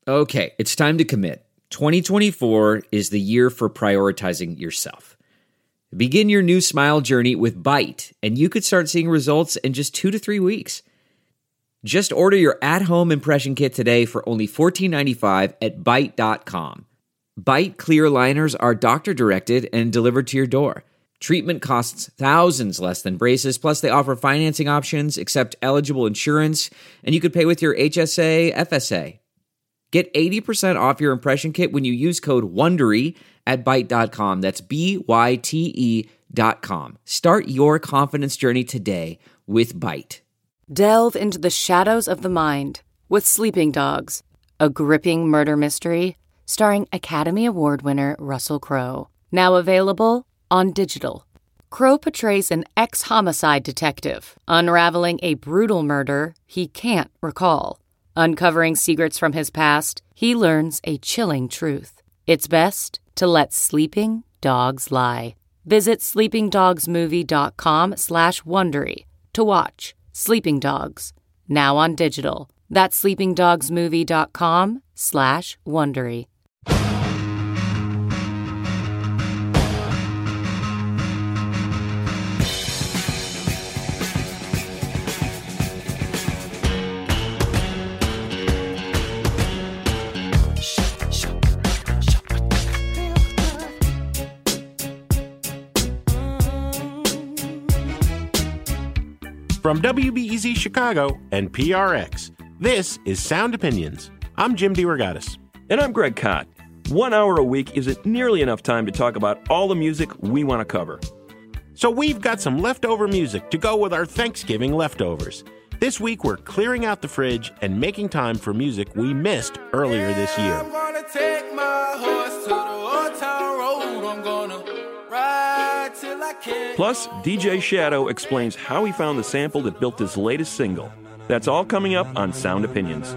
Okay, it's time to commit. 2024 is the year for prioritizing yourself. Begin your new smile journey with Byte, and you could start seeing results in just 2 to 3 weeks. Just order your at-home impression kit today for only $14.95 at Byte.com. Byte clear liners are doctor-directed and delivered to your door. Treatment costs thousands less than braces, plus they offer financing options, accept eligible insurance, and you could pay with your HSA, FSA. Get 80% off your impression kit when you use code WONDERY at Byte.com. That's BYTE.com. Start your confidence journey today with Byte. Delve into the shadows of the mind with Sleeping Dogs, a gripping murder mystery starring Academy Award winner Russell Crowe. Now available on digital. Crowe portrays an ex-homicide detective unraveling a brutal murder he can't recall. Uncovering secrets from his past, he learns a chilling truth. It's best to let sleeping dogs lie. Visit sleepingdogsmovie.com/Wondery to watch Sleeping Dogs, now on digital. That's sleepingdogsmovie.com/Wondery. From WBEZ Chicago and PRX, this is Sound Opinions. I'm Jim DeRogatis. And I'm Greg Kot. 1 hour a week isn't nearly enough time to talk about all the music we want to cover. So we've got some leftover music to go with our Thanksgiving leftovers. This week we're clearing out the fridge and making time for music we missed earlier this year. I'm gonna take my horse to the old town road. I'm gonna ride till I can't. Plus, DJ Shadow explains how he found the sample that built his latest single. That's all coming up on Sound Opinions.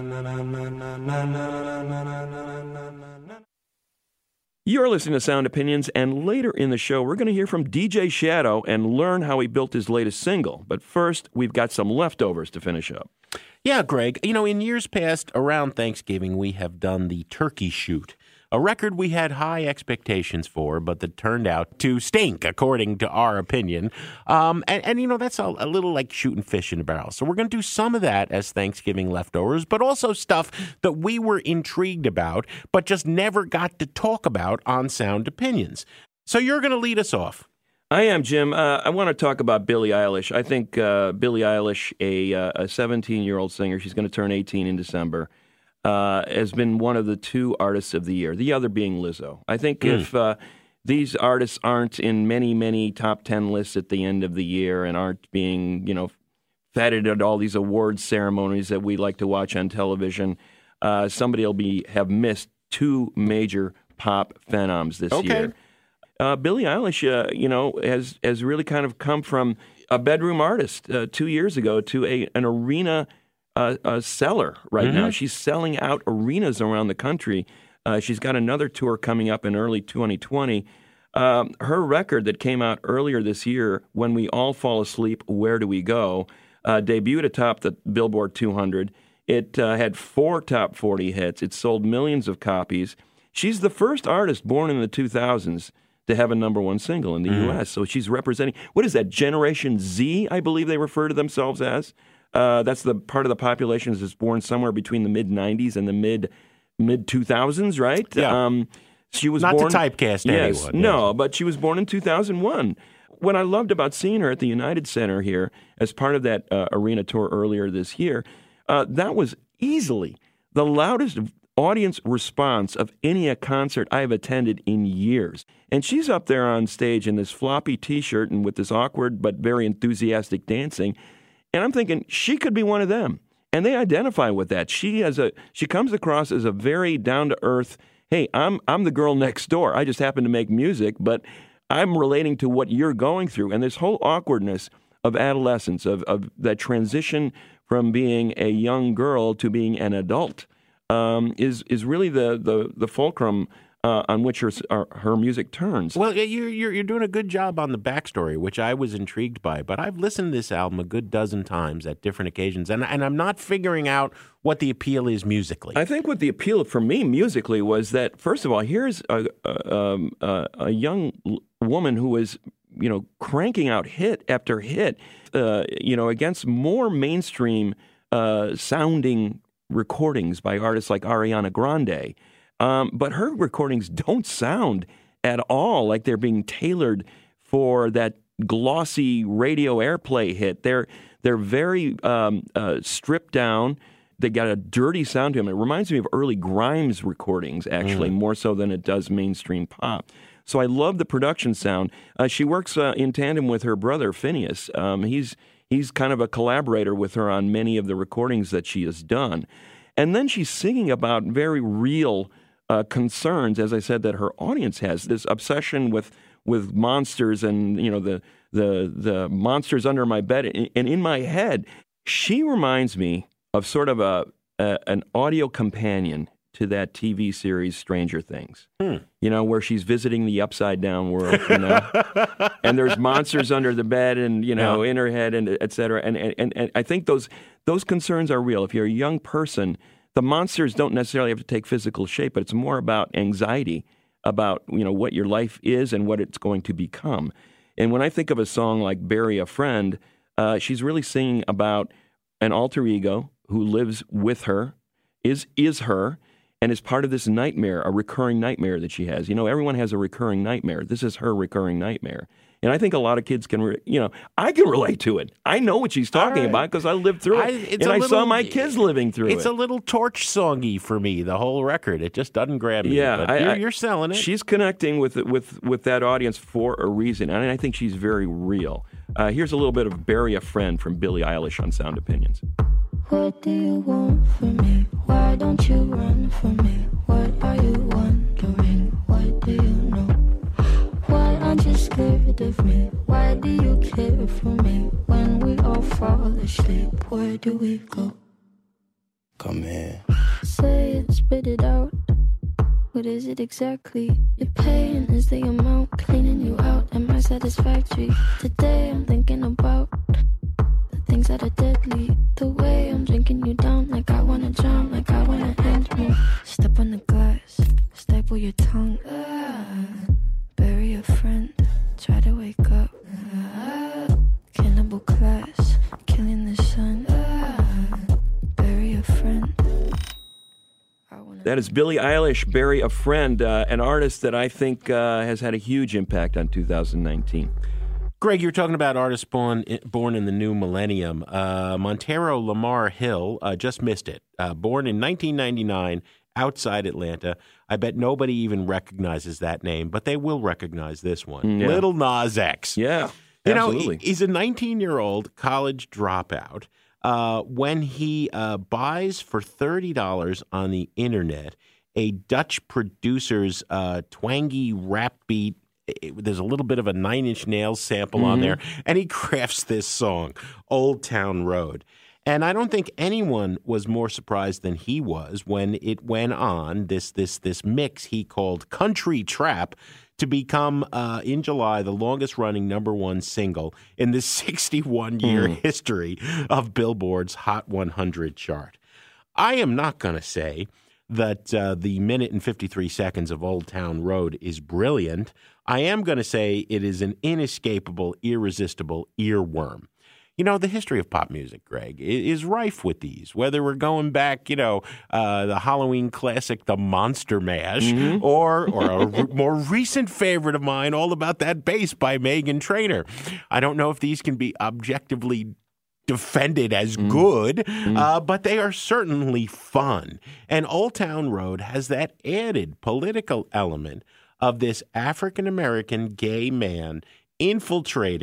You're listening to Sound Opinions, and later in the show, we're going to hear from DJ Shadow and learn how he built his latest single. But first, we've got some leftovers to finish up. Yeah, Greg, in years past, around Thanksgiving, we have done the Turkey Shoot, a record we had high expectations for, but that turned out to stink, according to our opinion. That's a little like shooting fish in a barrel. So we're going to do some of that as Thanksgiving leftovers, but also stuff that we were intrigued about, but just never got to talk about on Sound Opinions. So you're going to lead us off. I am, Jim. I want to talk about Billie Eilish. I think Billie Eilish, a 17-year-old singer, she's going to turn 18 in December, has been one of the two artists of the year, the other being Lizzo. I think if these artists aren't in many, many top 10 lists at the end of the year and aren't being, feted at all these awards ceremonies that we like to watch on television, somebody will have missed two major pop phenoms this year. Billie Eilish, has really kind of come from a bedroom artist 2 years ago to an arena seller right now. She's selling out arenas around the country. She's got another tour coming up in early 2020. Her record that came out earlier this year, When We All Fall Asleep, Where Do We Go?, debuted atop the Billboard 200. It had 4 top 40 hits. It sold millions of copies. She's the first artist born in the 2000s to have a number one single in the U.S. So she's representing, what is that, Generation Z, I believe they refer to themselves as. That's the part of the population that's born somewhere between the mid-'90s and the mid-2000s, right? Yeah. She was Not born, to typecast anyone. No, but she was born in 2001. What I loved about seeing her at the United Center here as part of that arena tour earlier this year, that was easily the loudest audience response of any concert I have attended in years. And she's up there on stage in this floppy T-shirt and with this awkward but very enthusiastic dancing. And I'm thinking she could be one of them. And they identify with that. She comes across as a very down-to-earth, hey, I'm the girl next door. I just happen to make music, but I'm relating to what you're going through. And this whole awkwardness of adolescence, of that transition from being a young girl to being an adult, is really the fulcrum on which her music turns. Well, you're doing a good job on the backstory, which I was intrigued by. But I've listened to this album a good dozen times at different occasions, and I'm not figuring out what the appeal is musically. I think what the appeal for me musically was that, first of all, here's a young woman who is, cranking out hit after hit, against more mainstream sounding recordings by artists like Ariana Grande. But her recordings don't sound at all like they're being tailored for that glossy radio airplay hit. They're very stripped down. They got a dirty sound to them. It reminds me of early Grimes recordings, actually, more so than it does mainstream pop. So I love the production sound. She works in tandem with her brother, Phineas. He's kind of a collaborator with her on many of the recordings that she has done. And then she's singing about very real concerns, as I said, that her audience has, this obsession with monsters and the monsters under my bed and in my head. She reminds me of sort of an audio companion to that TV series Stranger Things, where she's visiting the upside down world, and there's monsters under the bed and in her head and et cetera. And I think those concerns are real. If you're a young person, the monsters don't necessarily have to take physical shape, but it's more about anxiety about, what your life is and what it's going to become. And when I think of a song like Bury a Friend, she's really singing about an alter ego who lives with her, is her, and is part of this nightmare, a recurring nightmare that she has. Everyone has a recurring nightmare. This is her recurring nightmare. And I think a lot of kids can, I can relate to it. I know what she's talking about because I lived through it. And I saw my kids living through it. It's a little Torch songy for me, the whole record. It just doesn't grab me. Yeah, but you're selling it. She's connecting with that audience for a reason. And I think she's very real. Here's a little bit of Bury a Friend from Billie Eilish on Sound Opinions. What do you want from me? Why don't you run from me? What are you wondering? What do you know? Why aren't you scared of me? Why do you care for me? When we all fall asleep, where do we go? Come here. Say it, spit it out. What is it exactly? Your pain is the amount cleaning you out. Am I satisfactory? Today I'm thinking about the things that are deadly. The way I'm drinking you down, like I wanna drown, like I wanna end me. Step on the glass, staple your tongue. Bury a friend, try to wake up. Cannibal class, killing the sun. Bury a friend. That is Billie Eilish, Bury a Friend, an artist that I think has had a huge impact on 2019. Greg, you were talking about artists born in the new millennium. Montero Lamar Hill just missed it. Born in 1999 outside Atlanta. I bet nobody even recognizes that name, but they will recognize this one. Yeah. Little Nas X. Yeah, absolutely. He's a 19-year-old college dropout. When he buys for $30 on the internet a Dutch producer's twangy rap beat, there's a little bit of a Nine Inch Nails sample on there, and he crafts this song, Old Town Road. And I don't think anyone was more surprised than he was when it went on, this mix he called Country Trap, to become, in July, the longest-running #1 single in the 61-year history of Billboard's Hot 100 chart. I am not going to say that the minute and 53 seconds of Old Town Road is brilliant. I am going to say it is an inescapable, irresistible earworm. The history of pop music, Greg, is rife with these, whether we're going back, the Halloween classic, The Monster Mash, or a more recent favorite of mine, All About That Bass by Meghan Trainor. I don't know if these can be objectively defended as good, but they are certainly fun. And Old Town Road has that added political element of this African-American gay man infiltrating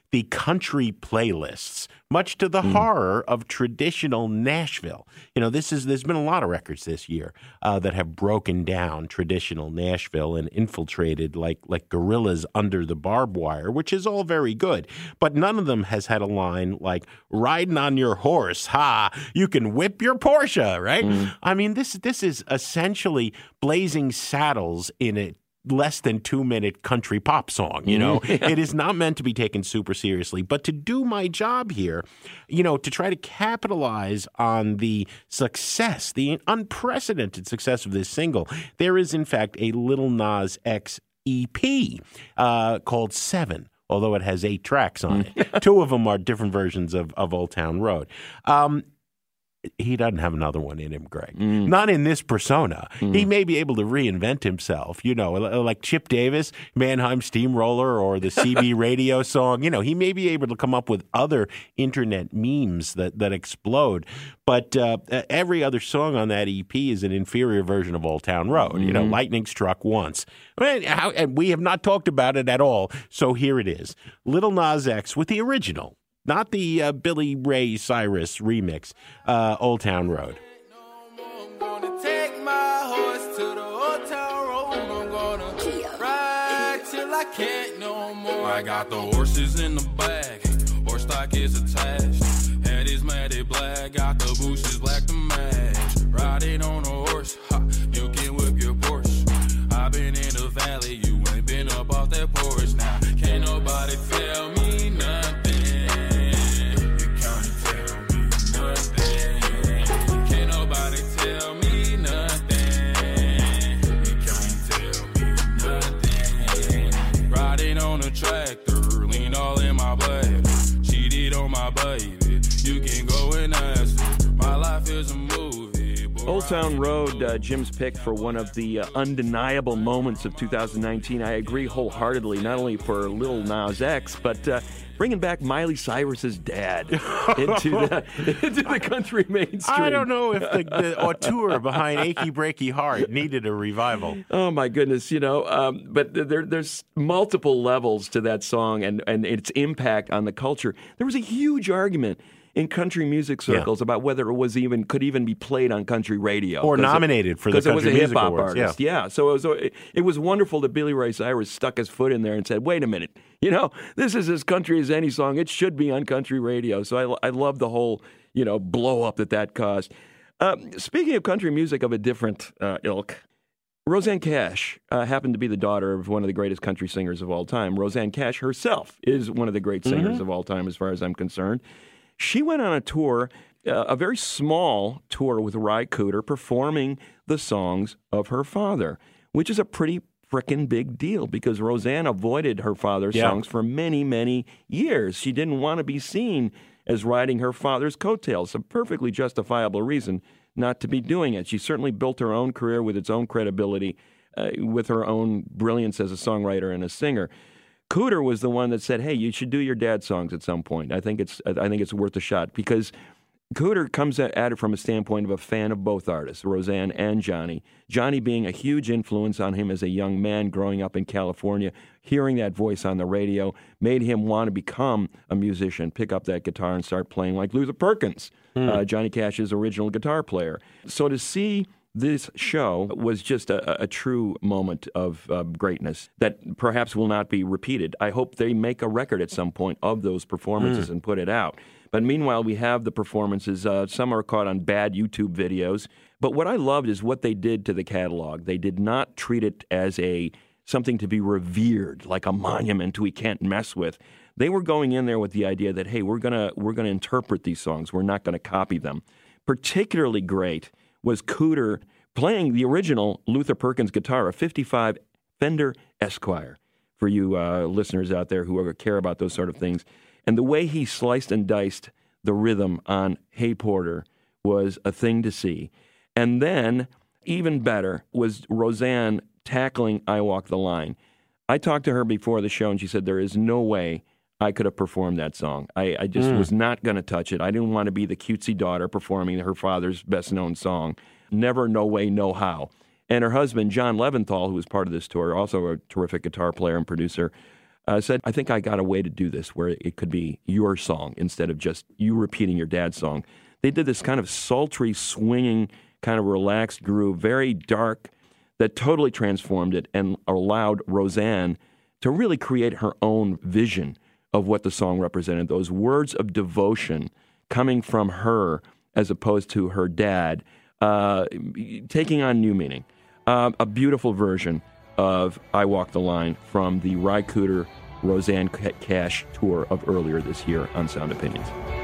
the country playlists, much to the horror of traditional Nashville. You know, there's been a lot of records this year that have broken down traditional Nashville and infiltrated like gorillas under the barbed wire, which is all very good. But none of them has had a line like, riding on your horse, ha, you can whip your Porsche, right? I mean, this is essentially Blazing Saddles in a less than 2-minute country pop song, you know. It is not meant to be taken super seriously. But to do my job here, you know, to try to capitalize on the success, the unprecedented success of this single, there is, in fact, a Lil Nas X EP called 7. Although it has 8 tracks on it. 2 of them are different versions of Old Town Road. He doesn't have another one in him, Greg. Not in this persona. He may be able to reinvent himself, you know, like Chip Davis, Mannheim Steamroller, or the CB radio song. You know, he may be able to come up with other internet memes that explode. But every other song on that EP is an inferior version of Old Town Road. You know, lightning struck once. And we have not talked about it at all, so here it is. Lil Nas X with the original. Not the Billy Ray Cyrus remix, Old Town Road. I'm gonna take my horse to the Old Town Road. I'm gonna ride till I can't no more. I got the horses in the bag, horse stock is attached. Head is matted black, got the bushes black to match. Riding on a horse, ha, you can whip your Porsche. I've been in the valley, you ain't been up off that porch. Now, can't nobody tell me nothing. Tractor, lean all in my blood. Cheated on my baby. You can go and ask her. My life is a movie. Old Town Road, Jim's pick for one of the undeniable moments of 2019. I agree wholeheartedly, not only for Lil Nas X, but bringing back Miley Cyrus's dad into the country mainstream. I don't know if the auteur behind Achy Breaky Heart needed a revival. Oh, my goodness, you know, but there's multiple levels to that song and its impact on the culture. There was a huge argument in country music circles about whether it could even be played on country radio. Or nominated for the Country Music Awards. Because it was a hip-hop artist, yeah. So it was wonderful that Billy Ray Cyrus stuck his foot in there and said, wait a minute, you know, this is as country as any song. It should be on country radio. So I love the whole, you know, blow-up that caused. Speaking of country music of a different ilk, Rosanne Cash happened to be the daughter of one of the greatest country singers of all time. Rosanne Cash herself is one of the great singers of all time as far as I'm concerned. She went on a tour, a very small tour with Ry Cooder, performing the songs of her father, which is a pretty frickin' big deal because Rosanne avoided her father's songs for many, many years. She didn't want to be seen as riding her father's coattails, a perfectly justifiable reason not to be doing it. She certainly built her own career with its own credibility, with her own brilliance as a songwriter and a singer. Cooder was the one that said, "Hey, you should do your dad's songs at some point. I think it's worth a shot," because Cooder comes at it from a standpoint of a fan of both artists, Rosanne and Johnny. Johnny being a huge influence on him as a young man growing up in California, hearing that voice on the radio made him want to become a musician, pick up that guitar and start playing like Luther Perkins, Johnny Cash's original guitar player. So to see this show was just a true moment of greatness that perhaps will not be repeated. I hope they make a record at some point of those performances and put it out. But meanwhile, we have the performances. Some are caught on bad YouTube videos. But what I loved is what they did to the catalog. They did not treat it as something to be revered, like a monument we can't mess with. They were going in there with the idea that, hey, we're gonna interpret these songs. We're not going to copy them. Particularly great was Cooder playing the original Luther Perkins guitar, a 55 Fender Esquire, for you listeners out there who care about those sort of things. And the way he sliced and diced the rhythm on Hey Porter was a thing to see. And then, even better, was Rosanne tackling I Walk the Line. I talked to her before the show, and she said, there is no way I could have performed that song. I just was not going to touch it. I didn't want to be the cutesy daughter performing her father's best-known song. Never, no way, no how. And her husband, John Leventhal, who was part of this tour, also a terrific guitar player and producer, said, I think I got a way to do this where it could be your song instead of just you repeating your dad's song. They did this kind of sultry, swinging, kind of relaxed groove, very dark, that totally transformed it and allowed Roseanne to really create her own vision of what the song represented. Those words of devotion coming from her as opposed to her dad, taking on new meaning. A beautiful version of I Walk the Line from the Ry Cooder Roseanne Cash tour of earlier this year on Sound Opinions.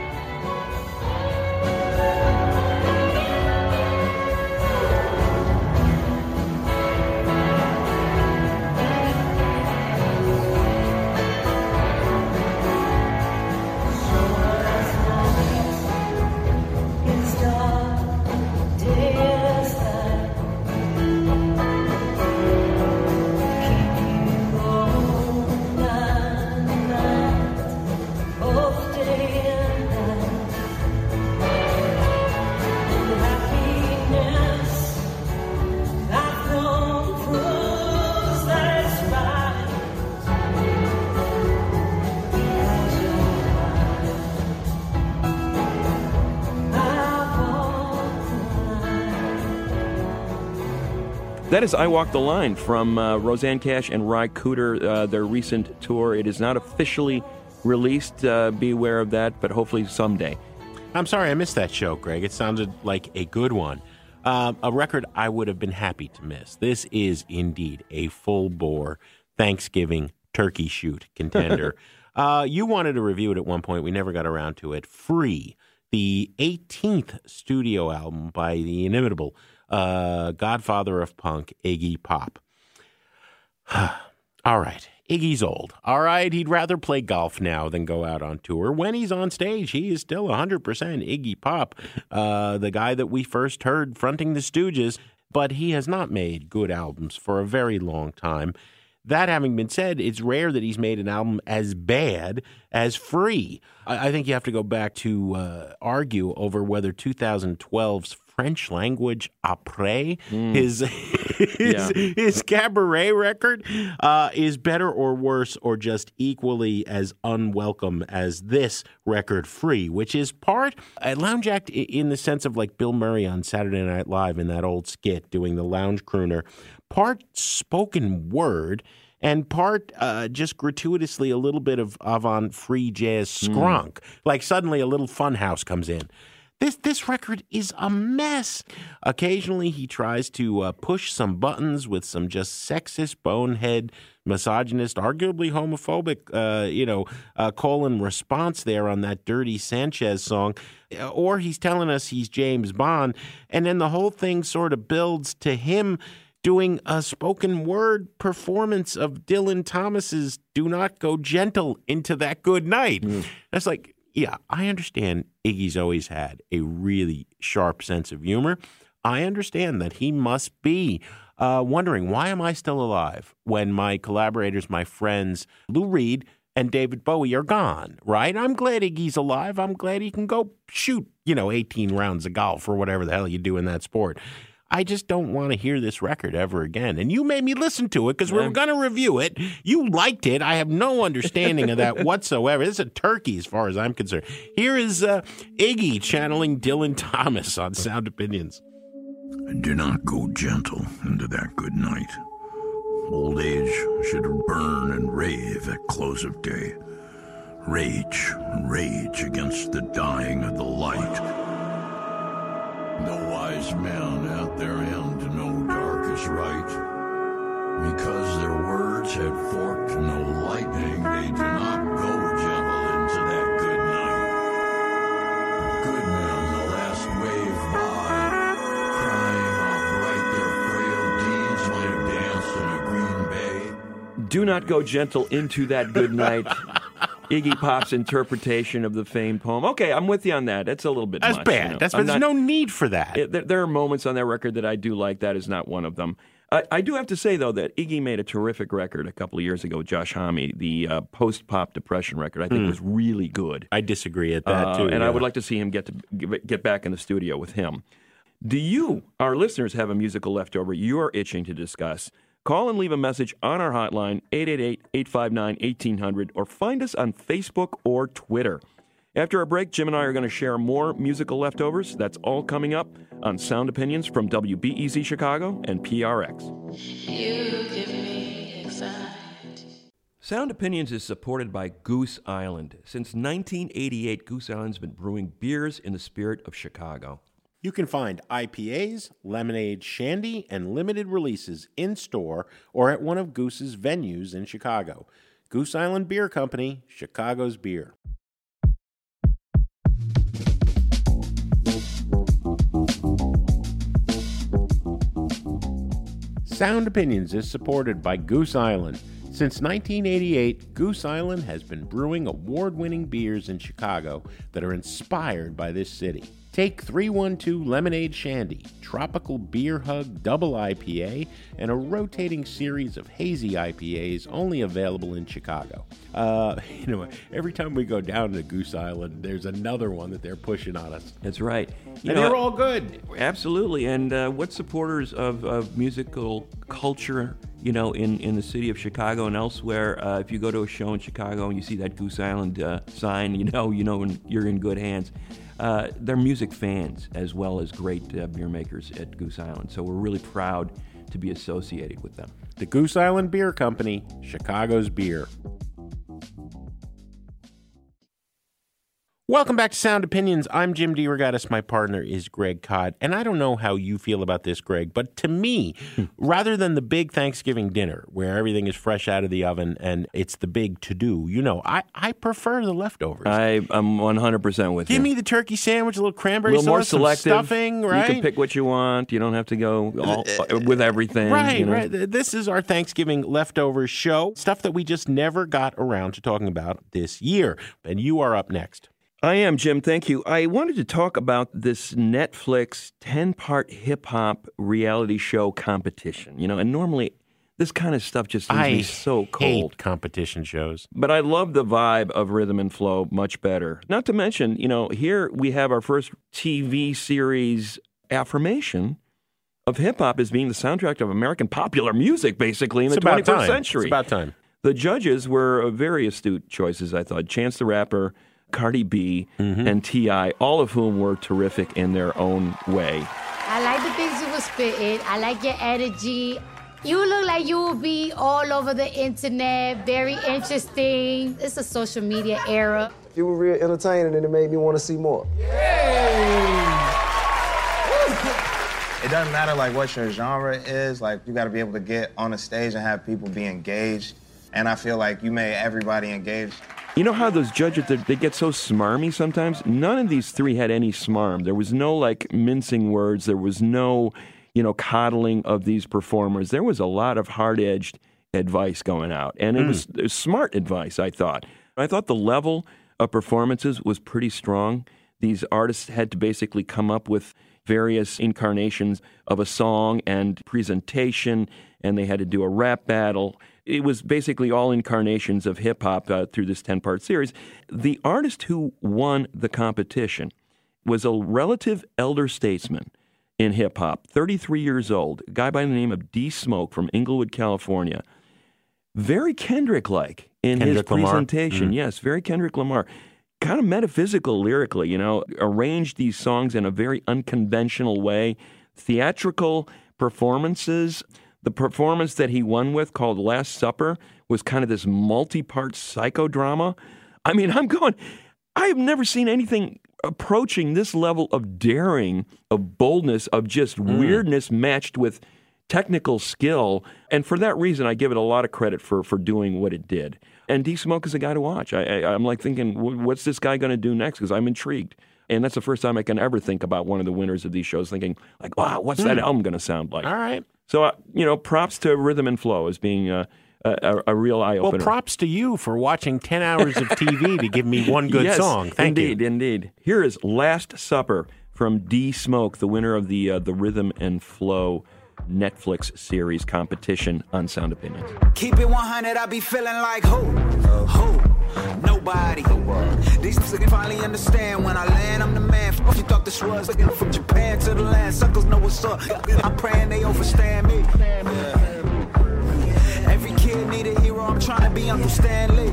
That is I Walk the Line from Roseanne Cash and Ry Cooder, their recent tour. It is not officially released. Be aware of that, but hopefully someday. I'm sorry I missed that show, Greg. It sounded like a good one. A record I would have been happy to miss. This is indeed a full-bore Thanksgiving turkey shoot contender. You wanted to review it at one point. We never got around to it. Free, the 18th studio album by the inimitable godfather of punk, Iggy Pop. All right. Iggy's old. All right. He'd rather play golf now than go out on tour. When he's on stage, he is still 100% Iggy Pop, the guy that we first heard fronting the Stooges, but he has not made good albums for a very long time. That having been said, it's rare that he's made an album as bad as Free. I think you have to go back to argue over whether 2012's French language après, his cabaret record, is better or worse or just equally as unwelcome as this record Free, which is part lounge act in the sense of like Bill Murray on Saturday Night Live in that old skit doing the lounge crooner, part spoken word and part just gratuitously a little bit of avant free jazz scrunk. Like suddenly a little fun house comes in. This record is a mess. Occasionally he tries to push some buttons with some just sexist, bonehead, misogynist, arguably homophobic, colon response there on that Dirty Sanchez song. Or he's telling us he's James Bond. And then the whole thing sort of builds to him doing a spoken word performance of Dylan Thomas's Do Not Go Gentle Into That Good Night. That's like, yeah, I understand Iggy's always had a really sharp sense of humor. I understand that he must be wondering, why am I still alive when my collaborators, my friends, Lou Reed and David Bowie are gone, right? I'm glad Iggy's alive. I'm glad he can go shoot, 18 rounds of golf or whatever the hell you do in that sport. I just don't want to hear this record ever again. And you made me listen to it because we were going to review it. You liked it. I have no understanding of that whatsoever. This is a turkey as far as I'm concerned. Here is Iggy channeling Dylan Thomas on Sound Opinions. Do not go gentle into that good night. Old age should burn and rave at close of day. Rage against the dying of the light. No wise man at their end to know dark is right. Because their words had forked no lightning, they do not go gentle into that good night. Good men, the last wave by, crying how bright their frail deeds might have danced in a green bay. Do not go gentle into that good night. Iggy Pop's interpretation of the famed poem. Okay, I'm with you on that. That's a little bit That's much. bad. There's no need for that. There are moments on that record that I do like. That is not one of them. I do have to say, though, that Iggy made a terrific record a couple of years ago, Josh Homme, the post-pop depression record. I think was really good. I disagree at that, too. And I would like to see him get back in the studio with him. Do you, our listeners, have a musical leftover you're itching to discuss? Call and leave a message on our hotline, 888-859-1800, or find us on Facebook or Twitter. After our break, Jim and I are going to share more musical leftovers. That's all coming up on Sound Opinions from WBEZ Chicago and PRX. You give me anxiety. Sound Opinions is supported by Goose Island. Since 1988, Goose Island's been brewing beers in the spirit of Chicago. You can find IPAs, lemonade, shandy, and limited releases in-store or at one of Goose's venues in Chicago. Goose Island Beer Company, Chicago's beer. Sound Opinions is supported by Goose Island. Since 1988, Goose Island has been brewing award-winning beers in Chicago that are inspired by this city. Take 312 Lemonade Shandy, Tropical Beer Hug Double IPA, and a rotating series of hazy IPAs only available in Chicago. Every time we go down to Goose Island, there's another one that they're pushing on us. That's right. They're all good. Absolutely. And what supporters of musical culture, in the city of Chicago and elsewhere, if you go to a show in Chicago and you see that Goose Island sign, you're in good hands. They're music fans as well as great beer makers at Goose Island. So we're really proud to be associated with them. The Goose Island Beer Company, Chicago's beer. Welcome back to Sound Opinions. I'm Jim DeRogatis. My partner is Greg Codd. And I don't know how you feel about this, Greg, but to me, rather than the big Thanksgiving dinner where everything is fresh out of the oven and it's the big to-do, I prefer the leftovers. I'm 100% with you. Give me the turkey sandwich, a little cranberry sauce, more selective, some stuffing, right? You can pick what you want. You don't have to go all, with everything. Right, right. This is our Thanksgiving leftovers show, stuff that we just never got around to talking about this year. And you are up next. I am, Jim. Thank you. I wanted to talk about this Netflix 10-part hip-hop reality show competition. And normally this kind of stuff just leaves me so cold. I hate competition shows. But I love the vibe of Rhythm and Flow much better. Not to mention, here we have our first TV series affirmation of hip-hop as being the soundtrack of American popular music, basically, in the 21st century. It's about time. The judges were very astute choices, I thought. Chance the Rapper, Cardi B, and T.I., all of whom were terrific in their own way. I like the things you were spitting. I like your energy. You look like you will be all over the internet, very interesting. It's a social media era. You were real entertaining and it made me want to see more. It doesn't matter what your genre is, you gotta be able to get on a stage and have people be engaged. And I feel like you made everybody engaged. You know how those judges, they get so smarmy sometimes? None of these three had any smarm. There was no, mincing words. There was no, coddling of these performers. There was a lot of hard-edged advice going out. And it was smart advice, I thought. I thought the level of performances was pretty strong. These artists had to basically come up with various incarnations of a song and presentation, and they had to do a rap battle. It was basically all incarnations of hip-hop through this 10-part series. The artist who won the competition was a relative elder statesman in hip-hop, 33 years old, a guy by the name of D Smoke from Inglewood, California. Very Kendrick-like in his presentation. Yes, very Kendrick Lamar. Kind of metaphysical lyrically, arranged these songs in a very unconventional way. Theatrical performances. The performance that he won with, called Last Supper, was kind of this multi-part psychodrama. I mean, I have never seen anything approaching this level of daring, of boldness, of just weirdness matched with technical skill. And for that reason, I give it a lot of credit for doing what it did. And D Smoke is a guy to watch. I'm thinking, what's this guy going to do next? Because I'm intrigued. And that's the first time I can ever think about one of the winners of these shows, thinking, wow, what's that album going to sound like? All right. So, props to Rhythm and Flow as being a real eye-opener. Well, props to you for watching 10 hours of TV to give me one good song. Thank you. Indeed. Here is Last Supper from D Smoke, the winner of the Rhythm and Flow Netflix series competition on Sound Opinions. Keep it 100, I be feeling like who? Nobody. These niggas finally understand when I land, I'm the man. You thought this was from Japan to the land. Suckers know what's up. I'm praying they overstand me. Uncle Stanley.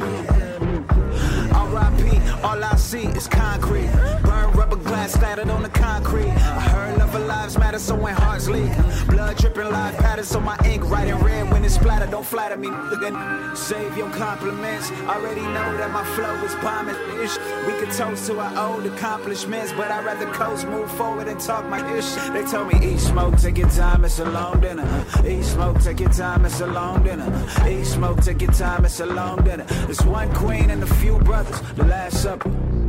R.I.P. All I see is concrete. Burn rubber glass splattered on the concrete. I heard love of lives matter, so when hearts leak, blood dripping live patterns, so my ink writing red when it's splattered. Don't flatter me, nigga. Save your compliments. Already know that my flow is bombing. Ish. We could toast to our old accomplishments, but I'd rather coast, move forward, and talk my ish. They told me eat smoke, take your time, it's a long dinner. Eat smoke, take your time, it's a long dinner. Eat smoke, take your time, it's a long dinner. There's one queen and a few brothers. The Last Supper.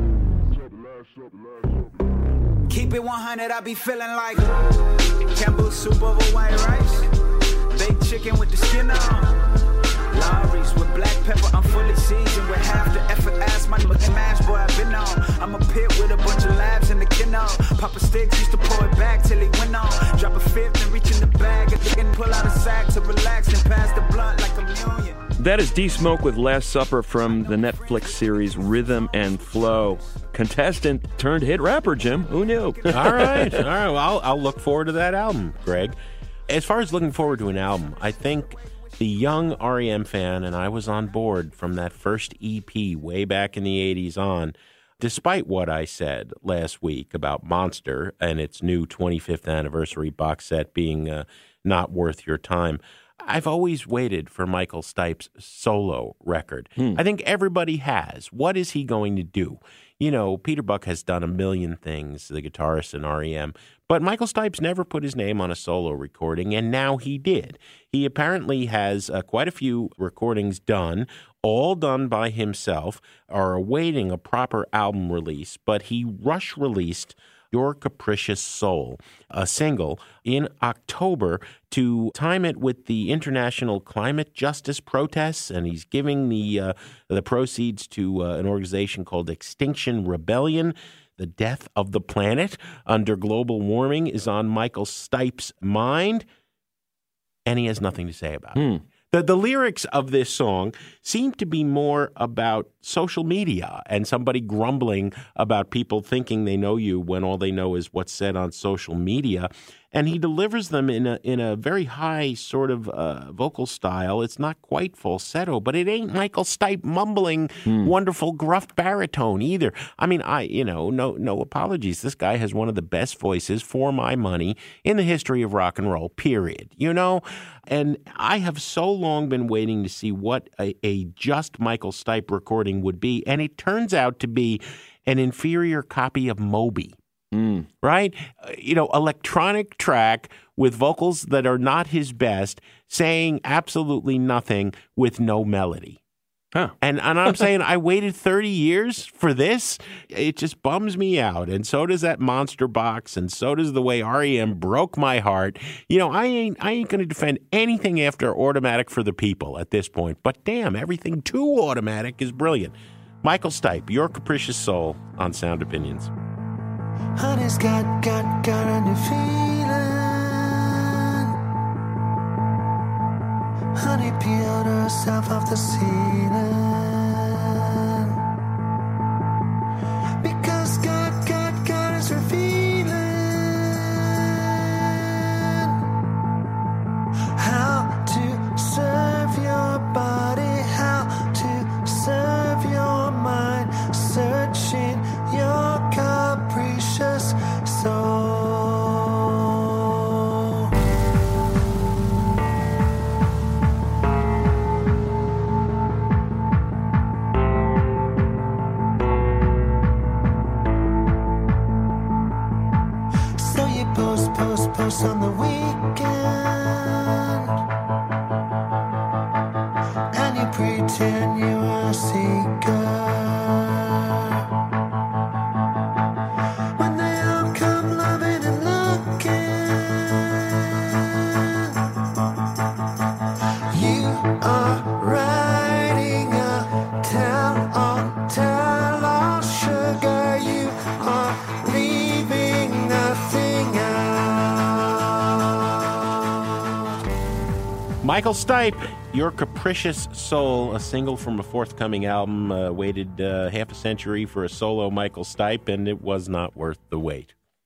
Keep it 100, I be feeling like Campbell soup over white rice, baked chicken with the skin on, Lawry's with black pepper, I'm fully seasoned with half the effort. Ass my looking mash, boy, I've been on. I'm a pit with a bunch of labs in the kennel. Papa Sticks used to pour it back till he went on. Drop a fifth and reach in the bag and pull out a sack to relax and pass the blunt like communion. That is D-Smoke with Last Supper from the Netflix series Rhythm and Flow. Contestant turned hit rapper, Jim. Who knew? All right. Well, I'll look forward to that album, Greg. As far as looking forward to an album, I think the young REM fan, and I was on board from that first EP way back in the 80s on, despite what I said last week about Monster and its new 25th anniversary box set being not worth your time. I've always waited for Michael Stipe's solo record. I think everybody has. What is he going to do? You know, Peter Buck has done a million things, the guitarist in REM, but Michael Stipe's never put his name on a solo recording, and now he did. He apparently has quite a few recordings done, all done by himself, are awaiting a proper album release, but he rush released Your Capricious Soul, a single, in October to time it with the international climate justice protests, and he's giving the proceeds to an organization called Extinction Rebellion. The death of the planet under global warming is on Michael Stipe's mind, and he has nothing to say about it. The lyrics of this song seem to be more about social media and somebody grumbling about people thinking they know you when all they know is what's said on social media. And he delivers them in a very high sort of vocal style. It's not quite falsetto, but it ain't Michael Stipe mumbling wonderful gruff baritone either. I mean, no apologies. This guy has one of the best voices for my money in the history of rock and roll, period. You know? And I have so long been waiting to see what a just Michael Stipe recording would be. And it turns out to be an inferior copy of Moby. Right? Electronic track with vocals that are not his best, saying absolutely nothing with no melody. Huh. And I'm saying I waited 30 years for this. It just bums me out. And so does that Monster box, and so does the way REM broke my heart. You know, I ain't going to defend anything after Automatic for the People at this point. But damn, everything to Automatic is brilliant. Michael Stipe, Your Capricious Soul on Sound Opinions. Honey's got a new feeling. Honey peeled herself off the ceiling. Because God is revealing how to serve your body, how to serve your mind, searching your capricious soul. So you post on the weekend, and you pretend you are a seeker. Michael Stipe, Your Capricious Soul, a single from a forthcoming album. Waited half a century for a solo Michael Stipe, and it was not worth the wait.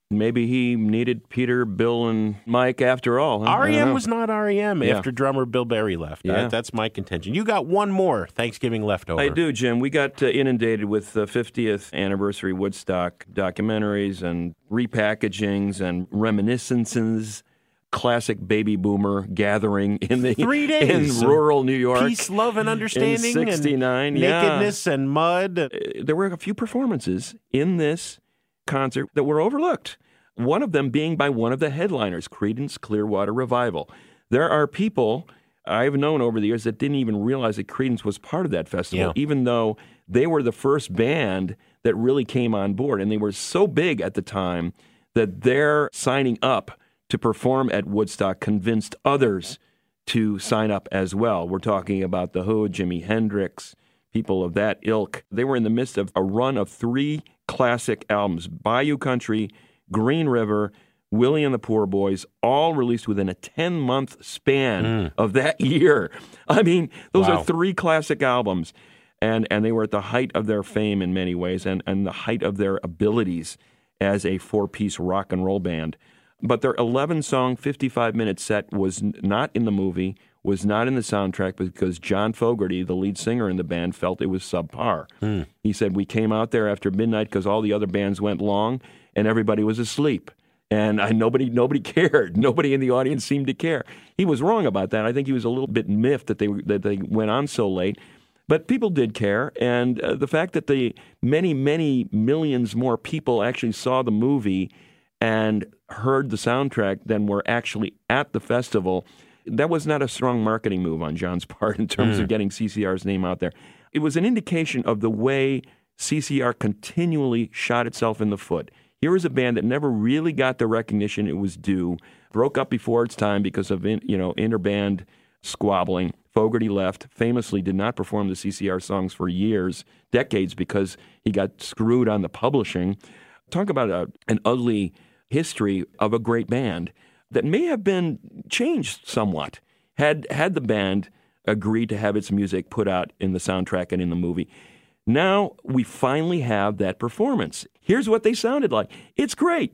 Maybe he needed Peter, Bill, and Mike after all. Huh? REM was not REM Yeah. after drummer Bill Berry left. Yeah. That's my contention. You got one more Thanksgiving leftover. I do, Jim. We got inundated with 50th anniversary Woodstock documentaries and repackagings and reminiscences. Classic baby boomer gathering in the 3 days in rural New York. Peace, love, and understanding. In 69, and yeah. nakedness and mud. There were a few performances in this concert that were overlooked. One of them being by one of the headliners, Creedence Clearwater Revival. There are people I've known over the years that didn't even realize that Creedence was part of that festival, even though they were the first band that really came on board. And they were so big at the time that their signing up to perform at Woodstock convinced others to sign up as well. We're talking about The Who, Jimi Hendrix, people of that ilk. They were in the midst of a run of 3 classic albums, Bayou Country, Green River, Willie and the Poor Boys, all released within a 10-month span of that year. I mean, those are 3 classic albums. And they were at the height of their fame in many ways and the height of their abilities as a 4-piece rock and roll band. But their 11-song, 55-minute set was not in the movie, was not in the soundtrack because John Fogerty, the lead singer in the band, felt it was subpar. He said, we came out there after midnight because all the other bands went long and everybody was asleep. And nobody cared. Nobody in the audience seemed to care. He was wrong about that. I think he was a little bit miffed that they went on so late. But people did care, and the fact that the many, many millions more people actually saw the movie and heard the soundtrack than were actually at the festival, that was not a strong marketing move on John's part in terms of getting CCR's name out there. It was an indication of the way CCR continually shot itself in the foot. Here was a band that never really got the recognition it was due, broke up before its time because of interband squabbling. Fogerty left, famously did not perform the CCR songs for years, decades, because he got screwed on the publishing. Talk about an ugly history of a great band that may have been changed somewhat had the band agreed to have its music put out in the soundtrack and in the movie. Now we finally have that performance. Here's what they sounded like. It's great.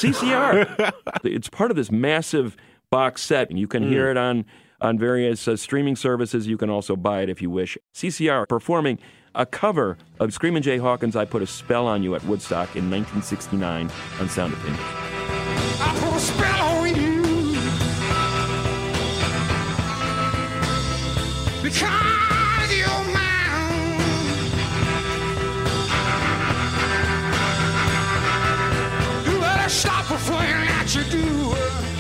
CCR. It's part of this massive box set, and you can hear it on various streaming services. You can also buy it if you wish. CCR performing a cover of Screamin' Jay Hawkins' I Put a Spell on You at Woodstock in 1969 on Sound Opinions. I put a spell on you because you're mine. You better stop everything that you do.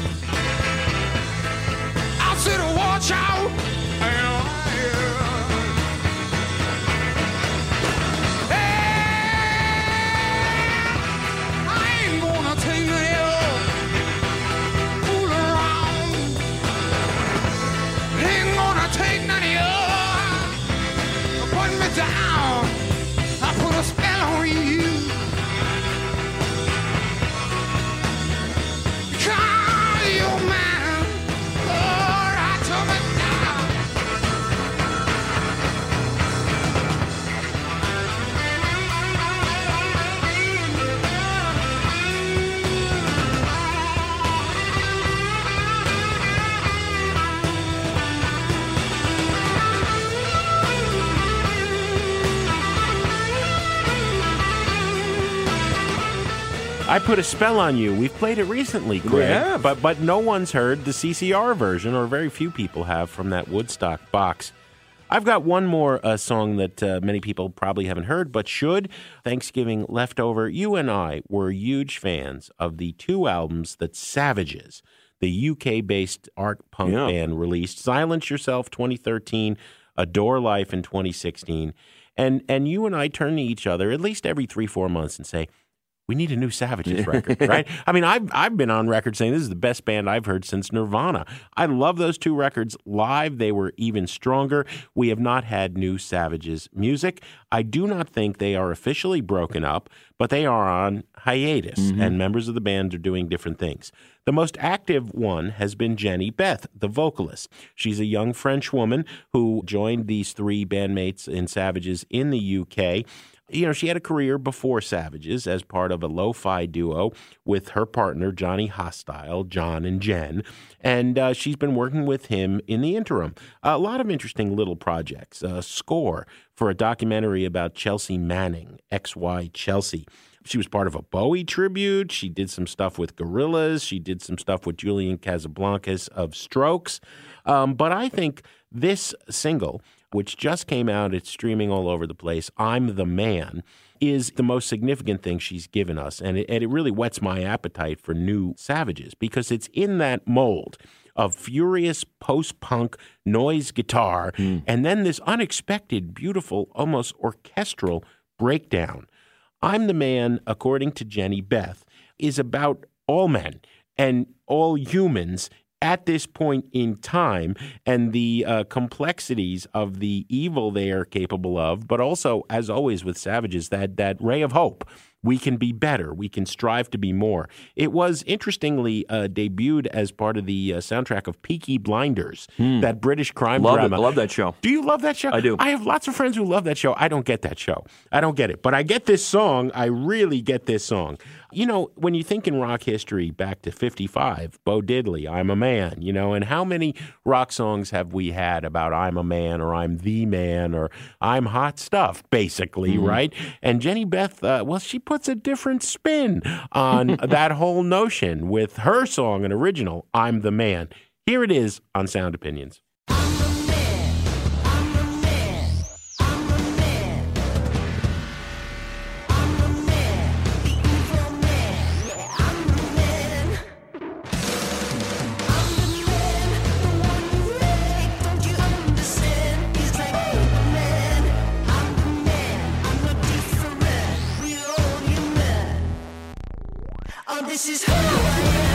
I'll sit and watch out. I Put a Spell on You. We've played it recently, Greg. Yeah. But no one's heard the CCR version, or very few people have, from that Woodstock box. I've got one more song that many people probably haven't heard, but should. Thanksgiving leftover. You and I were huge fans of the 2 albums that Savages, the UK-based art punk band, released. Silence Yourself, 2013, Adore Life in 2016. And you and I turn to each other at least every 3-4 months and say, we need a new Savages record, right? I mean, I've been on record saying this is the best band I've heard since Nirvana. I love those 2 records. Live, they were even stronger. We have not had new Savages music. I do not think they are officially broken up, but they are on hiatus, and members of the band are doing different things. The most active one has been Jenny Beth, the vocalist. She's a young French woman who joined these 3 bandmates in Savages in the UK. She had a career before Savages as part of a lo-fi duo with her partner, Johnny Hostile, John and Jen, and she's been working with him in the interim. A lot of interesting little projects. A score for a documentary about Chelsea Manning, XY Chelsea. She was part of a Bowie tribute. She did some stuff with Gorillaz. She did some stuff with Julian Casablancas of Strokes. But I think this single, which just came out, it's streaming all over the place, I'm the Man, is the most significant thing she's given us. And it really whets my appetite for new Savages because it's in that mold of furious post-punk noise guitar and then this unexpected, beautiful, almost orchestral breakdown. I'm the Man, according to Jenny Beth, is about all men and all humans at this point in time and the complexities of the evil they are capable of, but also, as always with Savages, that ray of hope. We can be better. We can strive to be more. It was, interestingly, debuted as part of the soundtrack of Peaky Blinders, that British crime drama. I love that show. Do you love that show? I do. I have lots of friends who love that show. I don't get that show. I don't get it. But I get this song. I really get this song. When you think in rock history back to 55, Bo Diddley, I'm a Man, and how many rock songs have we had about I'm a man or I'm the man or I'm hot stuff, basically, right? And Jenny Beth, she puts a different spin on that whole notion with her song, an original, I'm the Man. Here it is on Sound Opinions. This is who I am.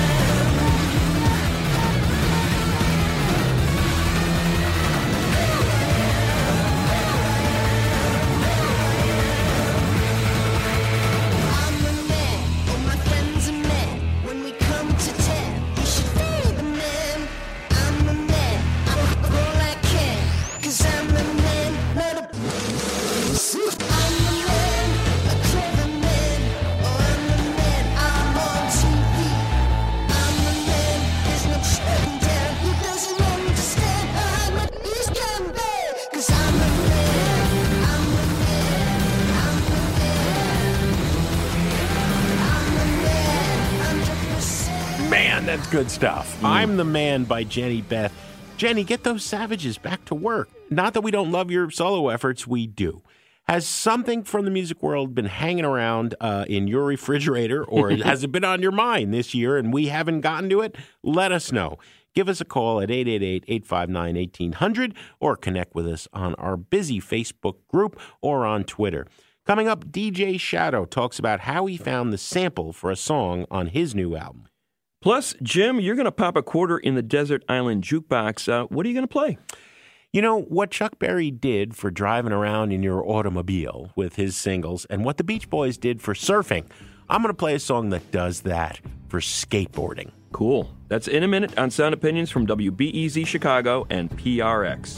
I'm a man, all my friends are men. When we come to 10, you should feel the man. I'm a man, I'm all I can. 'Cause I'm a man, not a... I'm a man, a clever man. Oh, I'm a man, I'm on TV. I'm a man, there's no shutting down. Who doesn't understand? I'm a he's come back. 'Cause I'm a man, I'm a man, I'm a man. I'm a man, 100%. Man, that's good stuff. I'm the Man by Jenny Beth. Jenny, get those Savages back to work. Not that we don't love your solo efforts, we do. Has something from the music world been hanging around in your refrigerator, or has it been on your mind this year and we haven't gotten to it? Let us know. Give us a call at 888-859-1800 or connect with us on our busy Facebook group or on Twitter. Coming up, DJ Shadow talks about how he found the sample for a song on his new album. Plus, Jim, you're going to pop a quarter in the Desert Island Jukebox. What are you going to play? What Chuck Berry did for driving around in your automobile with his singles and what the Beach Boys did for surfing, I'm going to play a song that does that for skateboarding. Cool. That's in a minute on Sound Opinions from WBEZ Chicago and PRX.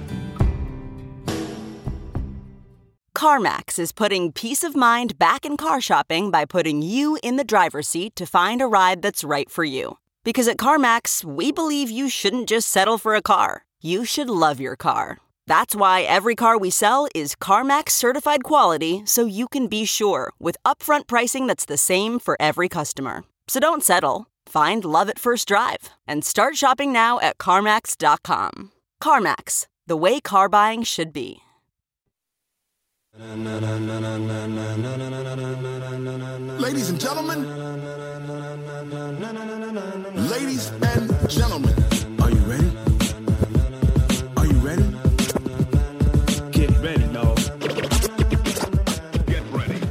CarMax is putting peace of mind back in car shopping by putting you in the driver's seat to find a ride that's right for you. Because at CarMax, we believe you shouldn't just settle for a car. You should love your car. That's why every car we sell is CarMax certified quality, so you can be sure with upfront pricing that's the same for every customer. So don't settle. Find love at first drive and start shopping now at CarMax.com. CarMax, the way car buying should be. Ladies and gentlemen, ladies and gentlemen, are you ready? Are you ready? Get ready, dog. Get ready.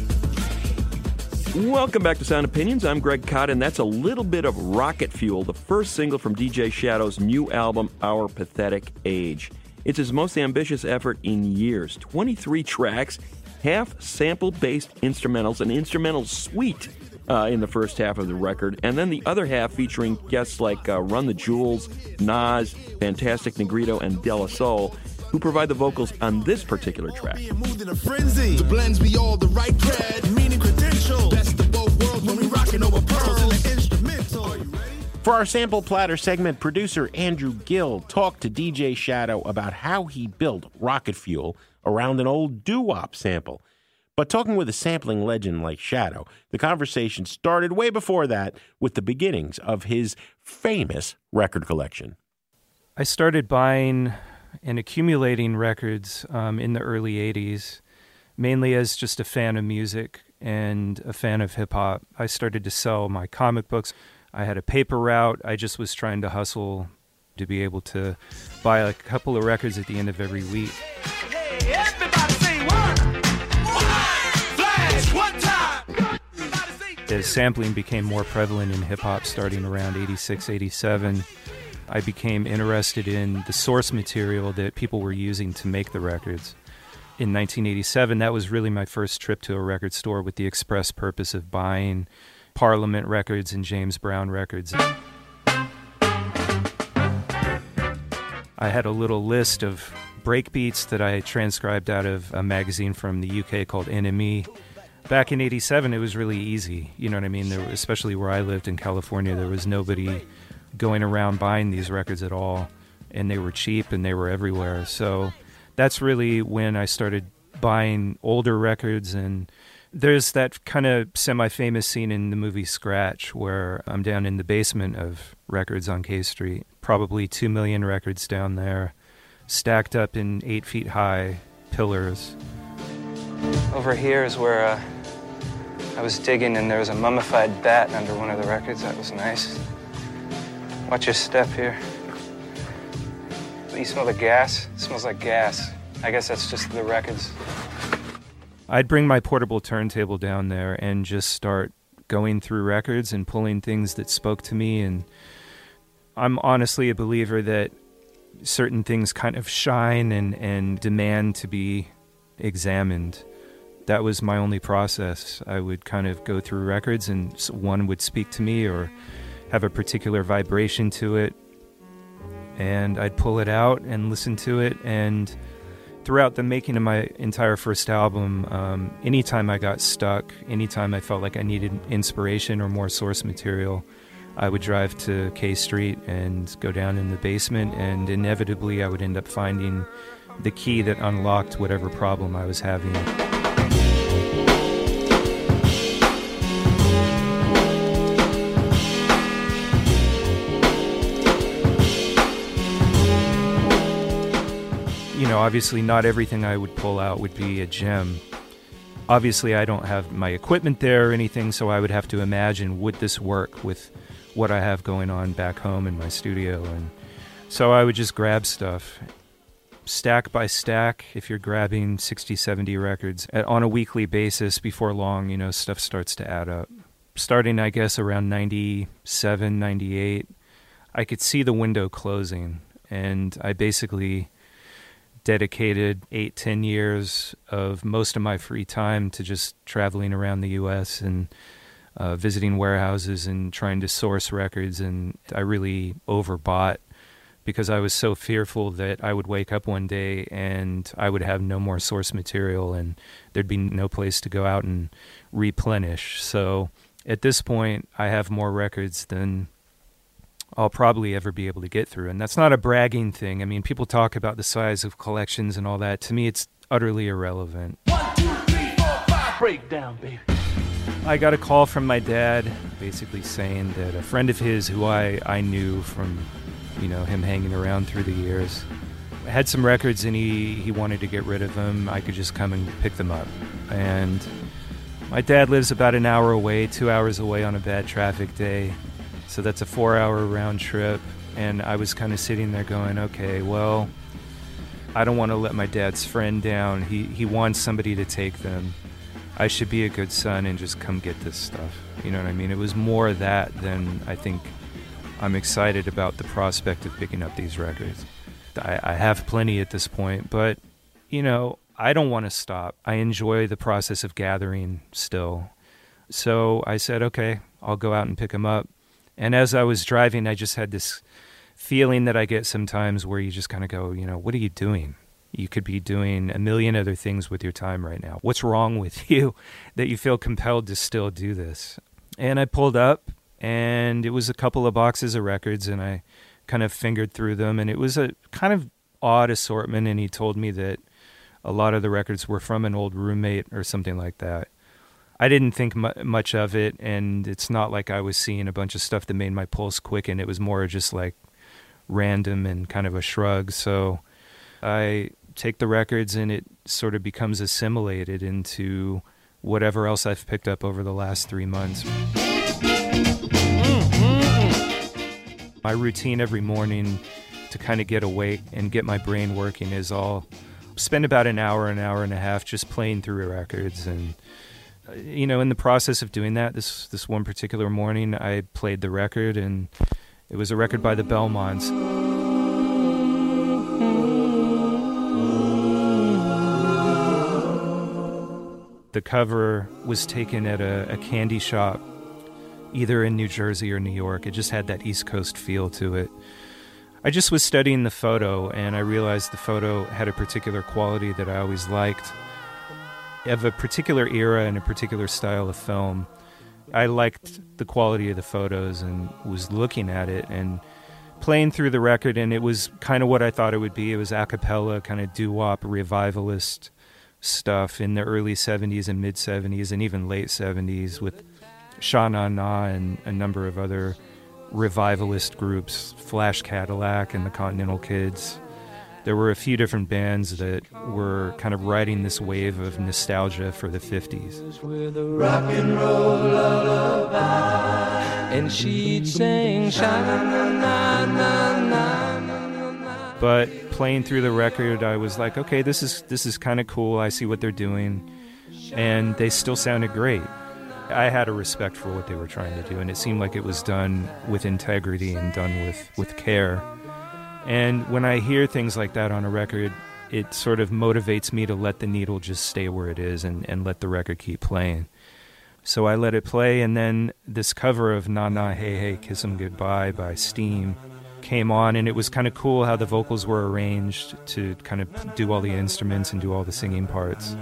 Welcome back to Sound Opinions. I'm Greg Cott, and that's a little bit of Rocket Fuel, the first single from DJ Shadow's new album, Our Pathetic Age. It's his most ambitious effort in years. 23 tracks, half sample-based instrumentals, an instrumental suite in the first half of the record, and then the other half featuring guests like Run the Jewels, Nas, Fantastic Negrito, and De La Soul. who provide the vocals on this particular track. Moved in a frenzy. The blends be all the right cred, meaning credential. Best of both worlds when we rockin' over pearls in the instrumental. Are you ready? For our Sample Platter segment, producer Andrew Gill talked to DJ Shadow about how he built Rocket Fuel around an old doo-wop sample. But talking with a sampling legend like Shadow, the conversation started way before that with the beginnings of his famous record collection. I started buying and accumulating records in the early 80s, mainly as just a fan of music and a fan of hip-hop. I started to sell my comic books. I had a paper route. I just was trying to hustle to be able to buy a couple of records at the end of every week. Hey, everybody say one flash, one time. As sampling became more prevalent in hip-hop starting around 86, 87, I became interested in the source material that people were using to make the records. In 1987, that was really my first trip to a record store with the express purpose of buying Parliament records and James Brown records. I had a little list of breakbeats that I transcribed out of a magazine from the UK called NME. Back in 87, it was really easy. You know what I mean? Especially where I lived in California, there was nobody going around buying these records at all, and they were cheap and they were everywhere. So that's really when I started buying older records. And there's that kind of semi-famous scene in the movie Scratch where I'm down in the basement of records on K Street, probably 2 million records down there, stacked up in 8 feet high pillars. Over here is where I was digging, and there was a mummified bat under one of the records. That was nice. Watch your step here. You smell the gas? It smells like gas. I guess that's just the records. I'd bring my portable turntable down there and just start going through records and pulling things that spoke to me. And I'm honestly a believer that certain things kind of shine and demand to be examined. That was my only process. I would kind of go through records and one would speak to me or have a particular vibration to it, and I'd pull it out and listen to it. And throughout the making of my entire first album, anytime I got stuck, anytime I felt like I needed inspiration or more source material, I would drive to K Street and go down in the basement, and inevitably I would end up finding the key that unlocked whatever problem I was having. You know, obviously not everything I would pull out would be a gem. Obviously I don't have my equipment there or anything, so I would have to imagine, would this work with what I have going on back home in my studio? And so I would just grab stuff. Stack by stack, if you're grabbing 60, 70 records on a weekly basis, before long, you know, stuff starts to add up. Starting, I guess, around 97, 98, I could see the window closing, and I basically dedicated 8-10 years of most of my free time to just traveling around the U.S. and visiting warehouses and trying to source records. And I really overbought because I was so fearful that I would wake up one day and I would have no more source material and there'd be no place to go out and replenish. So at this point, I have more records than I'll probably ever be able to get through. And that's not a bragging thing. I mean, people talk about the size of collections and all that. To me, it's utterly irrelevant. 1, 2, 3, 4, 5, break down, baby. I got a call from my dad basically saying that a friend of his who I knew from, you know, him hanging around through the years, had some records and he wanted to get rid of them. I could just come and pick them up. And my dad lives about an hour away, 2 hours away on a bad traffic day. So that's a 4-hour round trip, and I was kind of sitting there going, okay, well, I don't want to let my dad's friend down. He wants somebody to take them. I should be a good son and just come get this stuff. You know what I mean? It was more that than I think I'm excited about the prospect of picking up these records. I have plenty at this point, but, you know, I don't want to stop. I enjoy the process of gathering still. So I said, okay, I'll go out and pick them up. And as I was driving, I just had this feeling that I get sometimes where you just kind of go, you know, what are you doing? You could be doing a million other things with your time right now. What's wrong with you that you feel compelled to still do this? And I pulled up, and it was a couple of boxes of records, and I kind of fingered through them, and it was a kind of odd assortment, and he told me that a lot of the records were from an old roommate or something like that. I didn't think much of it, and it's not like I was seeing a bunch of stuff that made my pulse quicken. It was more just like random and kind of a shrug. So I take the records, and it sort of becomes assimilated into whatever else I've picked up over the last 3 months. My routine every morning to kind of get awake and get my brain working is I'll spend about an hour and a half just playing through records. And, you know, in the process of doing that, this one particular morning, I played the record, and it was a record by the Belmonts. The cover was taken at a candy shop, either in New Jersey or New York. It just had that East Coast feel to it. I just was studying the photo, and I realized the photo had a particular quality that I always liked, of a particular era and a particular style of film. I liked the quality of the photos and was looking at it and playing through the record, and it was kind of what I thought it would be. It was a cappella, kind of doo-wop, revivalist stuff in the early 70s and mid-70s and even late 70s with Sha Na Na and a number of other revivalist groups, Flash Cadillac and the Continental Kids. There were a few different bands that were kind of riding this wave of nostalgia for the 50s. With a rock and roll lullaby, and she'd sing sha-na-na-na-na-na. But playing through the record, I was like, okay, this is kind of cool. I see what they're doing, and they still sounded great. I had a respect for what they were trying to do, and it seemed like it was done with integrity and done with care. And when I hear things like that on a record, it sort of motivates me to let the needle just stay where it is and let the record keep playing. So I let it play, and then this cover of Na Na Hey Hey Kiss 'Em Goodbye by Steam came on, and it was kind of cool how the vocals were arranged to kind of do all the instruments and do all the singing parts.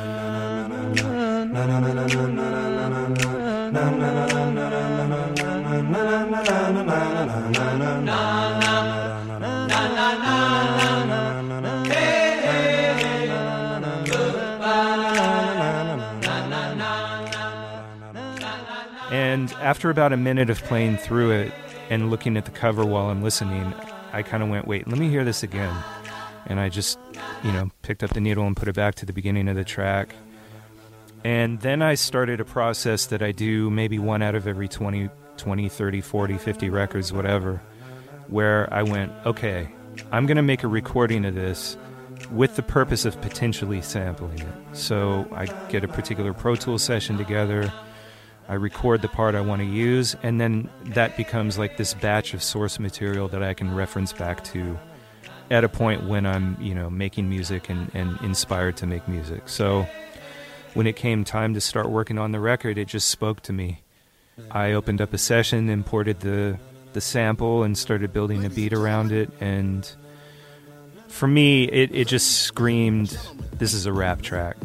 And after about a minute of playing through it and looking at the cover while I'm listening, I kind of went, wait, let me hear this again. And I just, picked up the needle and put it back to the beginning of the track. And then I started a process that I do maybe one out of every 20, 30, 40, 50 records, whatever, where I went, okay, I'm going to make a recording of this with the purpose of potentially sampling it. So I get a particular Pro Tools session together, I record the part I want to use, and then that becomes like this batch of source material that I can reference back to at a point when I'm, making music and inspired to make music. So when it came time to start working on the record, it just spoke to me. I opened up a session, imported the sample, and started building a beat around it, and for me, it just screamed, this is a rap track.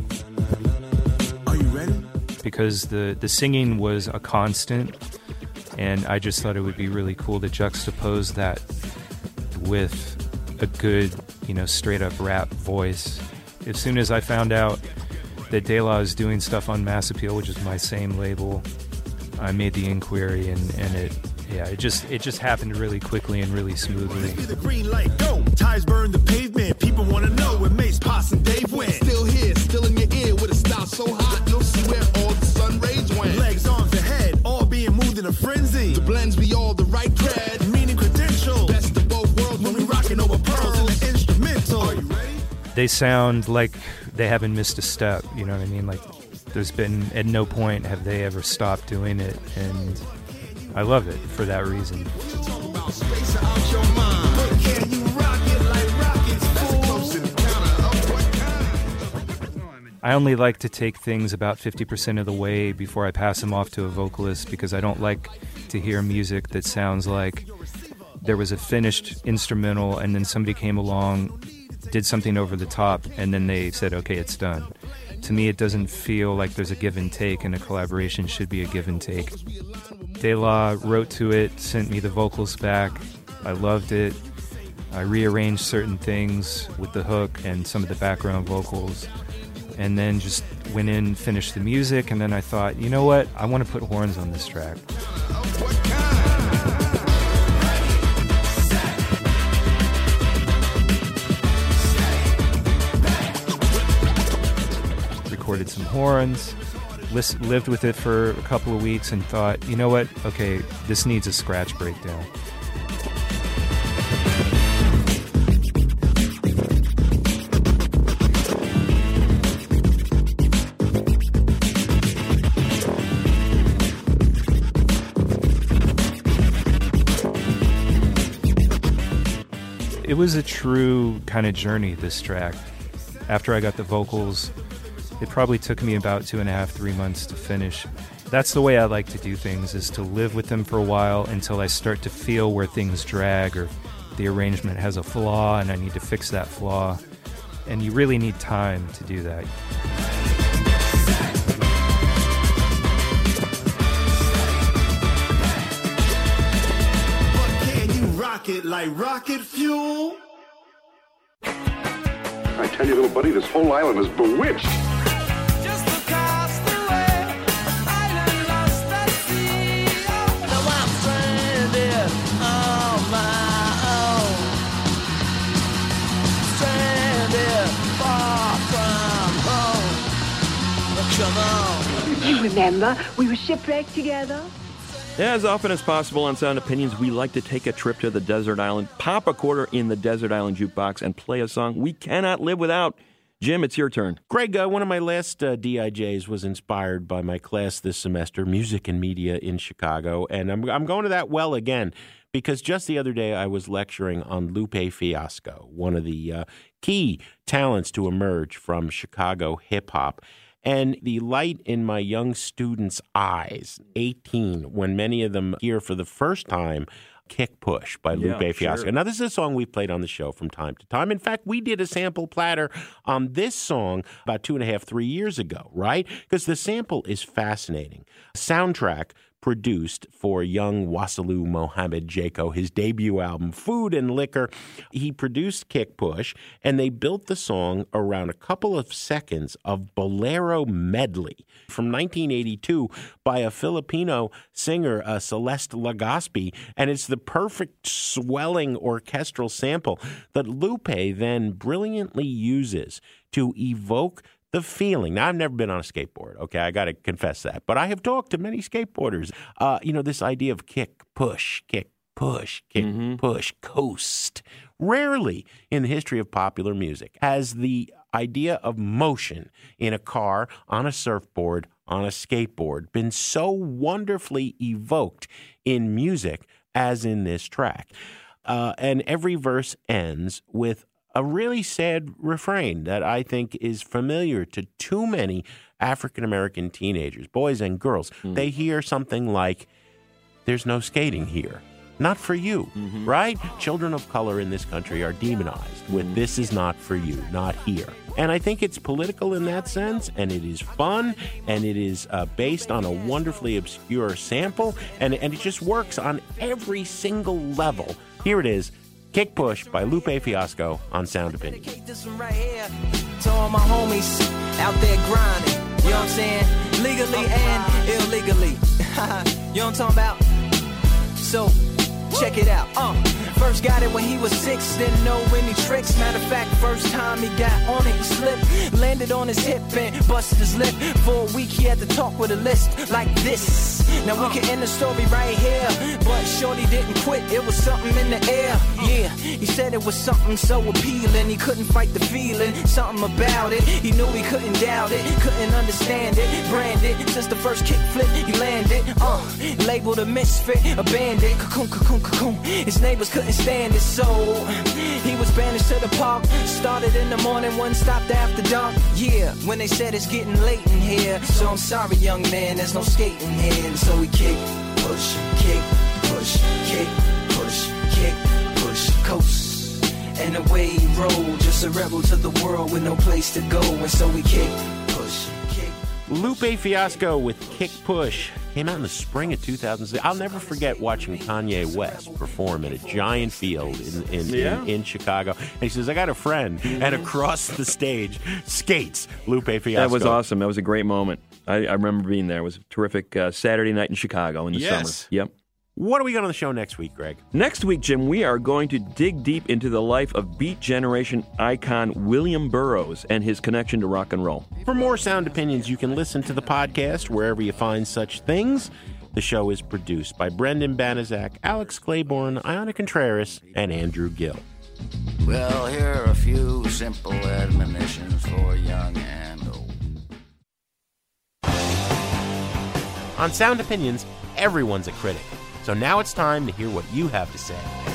Are you ready? Because the singing was a constant, and I just thought it would be really cool to juxtapose that with a good, straight up rap voice. As soon as I found out that De La is doing stuff on Mass Appeal, which is my same label, I made the inquiry, and it just happened really quickly and really smoothly. The green light, go. Tires burn the pavement. People want to know where Mace, Posse, and Dave went. Still here, still in your ear with a style so hot, you'll see where all the sun rays went. Legs, arms, and head, all being moved in a frenzy. The blends be all the right cred, meaning credential. Best of both worlds when we rocking over pearls in the instrumental. Are you ready? They sound like they haven't missed a step, you know what I mean? Like, there's been, at no point have they ever stopped doing it, and I love it for that reason. I only like to take things about 50% of the way before I pass them off to a vocalist, because I don't like to hear music that sounds like there was a finished instrumental and then somebody came along did something over the top, and then they said, okay, it's done. To me, it doesn't feel like there's a give and take, and a collaboration should be a give and take. De La wrote to it, sent me the vocals back. I loved it. I rearranged certain things with the hook and some of the background vocals, and then just went in, finished the music, and then I thought, you know what? I want to put horns on this track. Recorded some horns, lived with it for a couple of weeks, and thought, you know what? Okay, this needs a scratch breakdown. It was a true kind of journey, this track. After I got the vocals, it probably took me about 2.5, 3 months to finish. That's the way I like to do things, is to live with them for a while until I start to feel where things drag or the arrangement has a flaw and I need to fix that flaw. And you really need time to do that. Rocket like rocket fuel. I tell you, little buddy, this whole island is bewitched. Just across the way, an island lost at sea. Now I'm stranded on my own. Stranded far from home. Come on. You remember, we were shipwrecked together? As often as possible on Sound Opinions, we like to take a trip to the desert island, pop a quarter in the desert island jukebox, and play a song we cannot live without. Jim, it's your turn. Greg, one of my last DIJs was inspired by my class this semester, Music and Media in Chicago, and I'm going to that well again, because just the other day I was lecturing on Lupe Fiasco, one of the key talents to emerge from Chicago hip-hop. And the light in my young students' eyes, 18, when many of them hear for the first time Kick Push by Lupe Fiasco. Sure. Now, this is a song we've played on the show from time to time. In fact, we did a sample platter on this song about 2.5, 3 years ago, right? Because the sample is fascinating. Soundtrack produced for young Wassailu Mohammed Jaco, his debut album, Food and Liquor. He produced Kick Push, and they built the song around a couple of seconds of Bolero medley from 1982 by a Filipino singer, Celeste Legazpi, and it's the perfect swelling orchestral sample that Lupe then brilliantly uses to evoke the feeling. Now, I've never been on a skateboard, okay? I got to confess that. But I have talked to many skateboarders. This idea of kick, push, kick, push, kick, push, coast. Rarely in the history of popular music has the idea of motion in a car, on a surfboard, on a skateboard been so wonderfully evoked in music as in this track. And every verse ends with a really sad refrain that I think is familiar to too many African-American teenagers, boys and girls. They hear something like, "There's no skating here." Not for you, right? Children of color in this country are demonized with "this is not for you, not here." And I think it's political in that sense, and it is fun, and it is based on a wonderfully obscure sample, and it just works on every single level. Here it is. Kick Push by Lupe Fiasco on Sound Opinion. This one right here to all my homies out there grinding. You know what I'm saying? Legally and illegally. You know what I'm talking about? So, check it out. First got it when he was 6, didn't know any tricks. Matter of fact, first time he got on it, he slipped. Landed on his hip and busted his lip. For a week he had to talk with a list like this. Now we can end the story right here, but shorty didn't quit, it was something in the air. Yeah, he said it was something so appealing, he couldn't fight the feeling, something about it. He knew he couldn't doubt it, couldn't understand it. Branded, since the first kick flip he landed. Labeled a misfit, a bandit. Cocoon, cocoon, cocoon. His neighbors couldn't stand it, so he was banished to the park. Started in the morning, one stopped after dark. Yeah, when they said it's getting late in here, so I'm sorry, young man, there's no skating here. So we kick, push, kick, push, kick, push, kick, push, coast. And and away he rolled. Just a rebel to the world with no place to go. And so we kick, push, kick. Lupe Fiasco with Kick Push came out in the spring of 2006. I'll never forget watching Kanye West perform at a giant field in Chicago. And he says, I got a friend. And across the stage skates Lupe Fiasco. That was awesome. That was a great moment. I remember being there. It was a terrific Saturday night in Chicago in the summer. Yep. What are we got on the show next week, Greg? Next week, Jim, we are going to dig deep into the life of Beat Generation icon William Burroughs and his connection to rock and roll. For more Sound Opinions, you can listen to the podcast wherever you find such things. The show is produced by Brendan Banaszak, Alex Claiborne, Iona Contreras, and Andrew Gill. Well, here are a few simple admonitions for young and old. On Sound Opinions, everyone's a critic. So now it's time to hear what you have to say.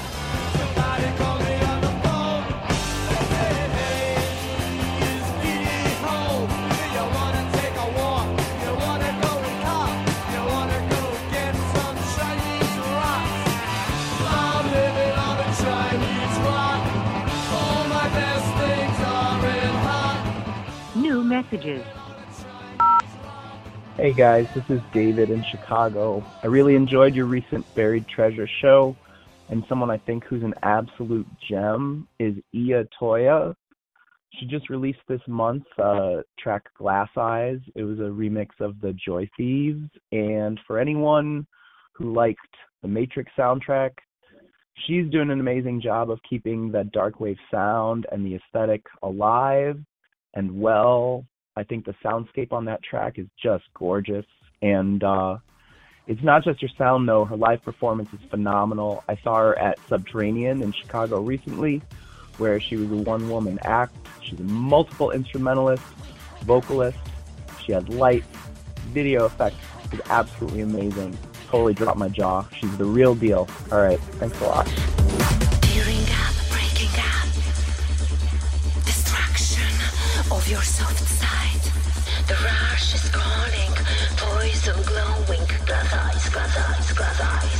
New messages. Hey guys, this is David in Chicago. I really enjoyed your recent Buried Treasure show, and someone I think who's an absolute gem is Iya Toya. She just released this month track Glass Eyes. It was a remix of the Joy Thieves, and for anyone who liked the Matrix soundtrack, she's doing an amazing job of keeping that darkwave sound and the aesthetic alive and well. I think the soundscape on that track is just gorgeous. And it's not just her sound, though. Her live performance is phenomenal. I saw her at Subterranean in Chicago recently, where she was a one-woman act. She's a multiple instrumentalist, vocalist. She had lights, video effects. It was absolutely amazing. Totally dropped my jaw. She's the real deal. All right, thanks a lot. Tearing up, breaking up, destruction of your soft side. The rush is calling, poison glowing, glass eyes, glass eyes, glass eyes.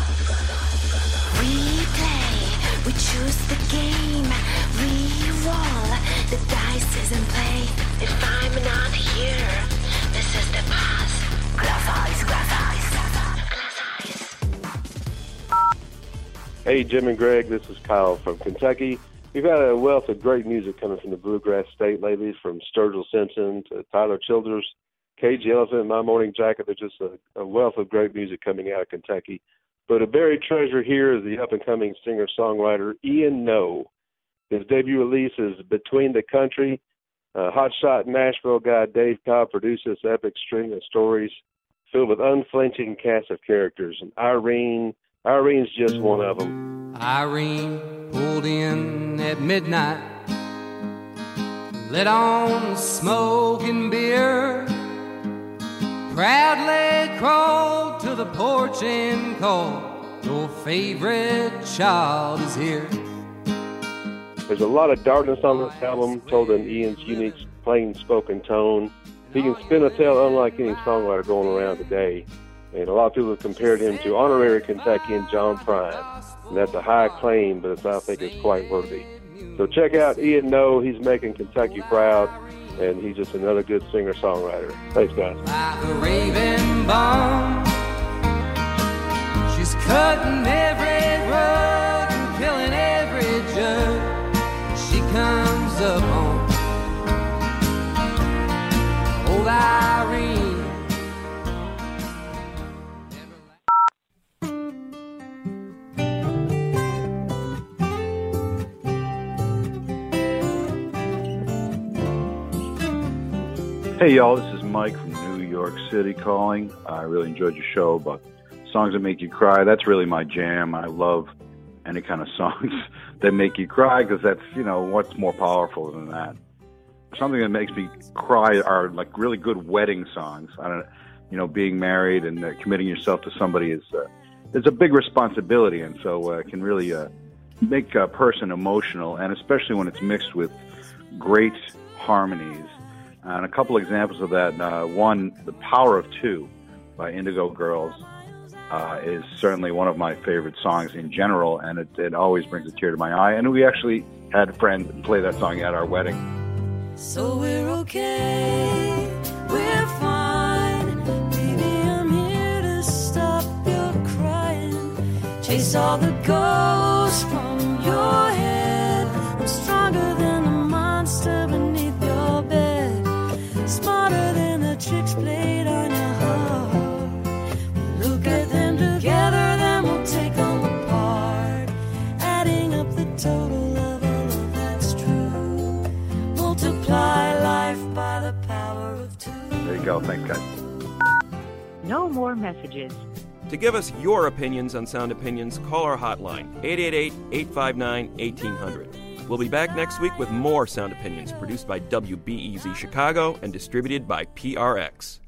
We play, we choose the game, we roll, the dice is in play. If I'm not here, this is the past. Glass eyes, glass eyes, glass eyes. Hey, Jim and Greg, this is Kyle from Kentucky. We've had a wealth of great music coming from the Bluegrass State lately, from Sturgill Simpson to Tyler Childers, Cage the Elephant, My Morning Jacket. There's just a wealth of great music coming out of Kentucky. But a buried treasure here is the up-and-coming singer-songwriter Ian Noe. His debut release is Between the Country. Hotshot Nashville guy Dave Cobb produced this epic string of stories filled with unflinching cast of characters. And Irene's just one of them. Irene pulled in at midnight, lit on smoke and beer, proudly crawled to the porch and called, your favorite child is here. There's a lot of darkness on this album, told in Ian's unique, plain-spoken tone. He can spin a tale unlike any songwriter going around today. And a lot of people have compared him to honorary Kentuckian John Prine. And that's a high claim, but I think it's quite worthy. So check out Ian Noe. He's making Kentucky proud, and he's just another good singer-songwriter. Thanks, guys. Like a raving bomb, she's cutting every rug and killing every judge she comes up on. Old Irene. Hey y'all, this is Mike from New York City calling. I really enjoyed your show about songs that make you cry. That's really my jam. I love any kind of songs that make you cry because that's, what's more powerful than that. Something that makes me cry are like really good wedding songs. Being married and committing yourself to somebody is a big responsibility, and so it can really make a person emotional, and especially when it's mixed with great harmonies. And a couple examples of that, one, The Power of Two by Indigo Girls is certainly one of my favorite songs in general, and it always brings a tear to my eye. And we actually had a friend play that song at our wedding. So we're okay, we're fine. Baby, I'm here to stop your crying. Chase all the ghosts from your head. I'm stronger than the monster beneath your bed. Smarter than the tricks played on your heart. We'll look at them together, then we'll take them apart. Adding up the total of a love that's true. Multiply life by the power of two. There you go. Thanks, guys. No more messages. To give us your opinions on Sound Opinions, call our hotline, 888-859-1800. We'll be back next week with more Sound Opinions, produced by WBEZ Chicago and distributed by PRX.